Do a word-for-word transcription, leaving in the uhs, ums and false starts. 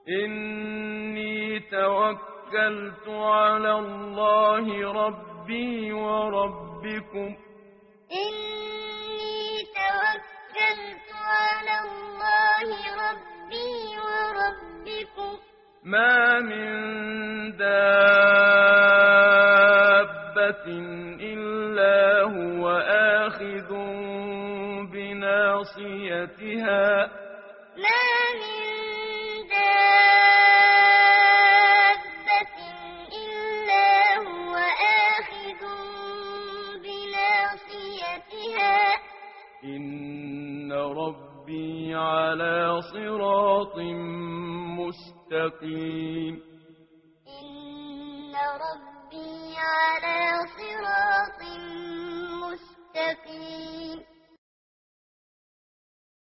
إني توكلت على الله ربي وربكم إني توكلت على الله ربي وربكم ما من دابة إلا هو آخذ بناصيتها ما من دابة إلا هو آخذ بناصيتها إن ربي على صراط مستقيم إن ربي على صراط مستقيم